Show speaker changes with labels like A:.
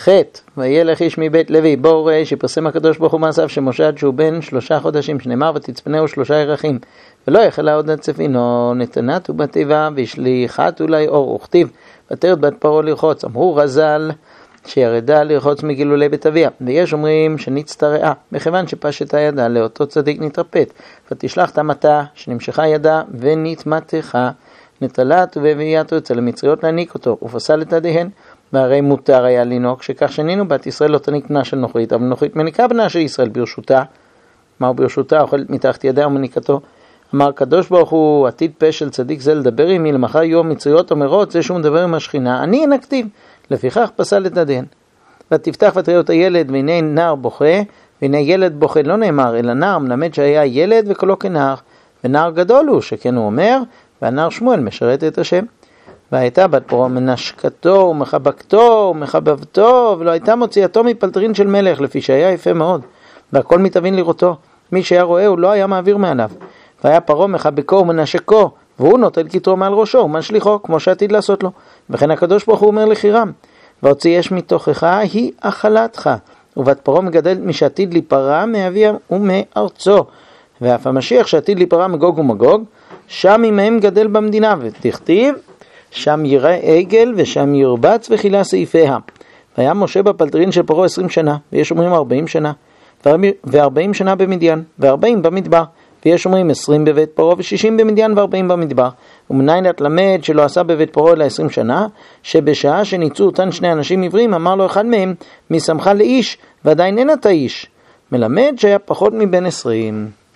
A: חטא, וילך איש מבית לוי, בואו ראה שפרסם הקדוש ברוך הוא מעשיו שמשה עד שהוא בן 3 חודשים, שנאמר ותצפנהו 3 ירחים, ולא יחלה עוד עד צפינו, נתנת ובתיבה, והשליחת אולי אור, וכתיב, ותרד בת פרעה לרחוץ, אמרו רז"ל, שירדה לרחוץ מגילולי בית אביה, ויש אומרים שנצטרעה, מכיוון שפשטה ידה לאותו צדיק נתרפת, ותשלח תמתה שנמשכה ידה ונתמתחה, נטלת ובביאתו אצל המצריות להניק אותו, ופסל את ידיהן, והרי מותר היה לנהוג, שכך שנינו בת ישראל לא תניק בנה של נוכרית, אבל נוכרית מניקה בנה של ישראל ברשותה. מהו ברשותה? אוכלת מתחת ידיה ומניקתו. אמר קדוש ברוך הוא, עתיד פה של צדיק זה לדבר עמי, למחר יום מצריות אומרות, זה שהוא מדבר עם השכינה, אני אנקתיו, לפיכך פסל את ידיהן. ותפתח ותראה אותה ילד, והנה נער בוכה, והנה ילד בוכה, לא נאמר, אלא נער מלמד שהיה ילד וקולו כנער, ונער גדול הוא, שכן הוא אומר, והנער שמואל משרת את השם. והייתה בת פרעה מנשקתו ומחבקתו ומחבבתו, ולא הייתה מוציאתו מפלטרין של מלך, לפי שהיה יפה מאוד, והכל מתאבין לראותו. מי שהיה רואה הוא לא היה מעביר מעליו. והיה פרעה מחבקו ומנשקו, והוא נוטל כתרו מעל ראשו ומשליחו, כמו שעתיד לעשות לו. וכן הקדוש ברוך הוא אומר לחירם, והוציא אש מתוכך היא אכלתך, ובת פרעה מגדלת משעתיד להיפרע מאביה ומארצו, ואף המשיח שעתיד להיפרע מגוג ומגוג, שם עמהם גדל במדינה, ותכתיב, שם יראה עגל ושם ירבץ וחילה סעיפיה. והיה משה בפלטרין של פרעה 20 שנה, ויש אומרים 40 שנה, ו40 שנה במדיין, ו40 במדבר, ויש אומרים 20 בבית פרעה ו60 במדיין ו40 במדבר. ומניין למד שלא עשה בבית פרעה אלא 20 שנה, שבשעה שניצו אותן 2 אנשים עברים, אמר לו אחד מהם, מי שמך לאיש, ועדיין אין אתה איש. מלמד שהיה פחות מבין 20.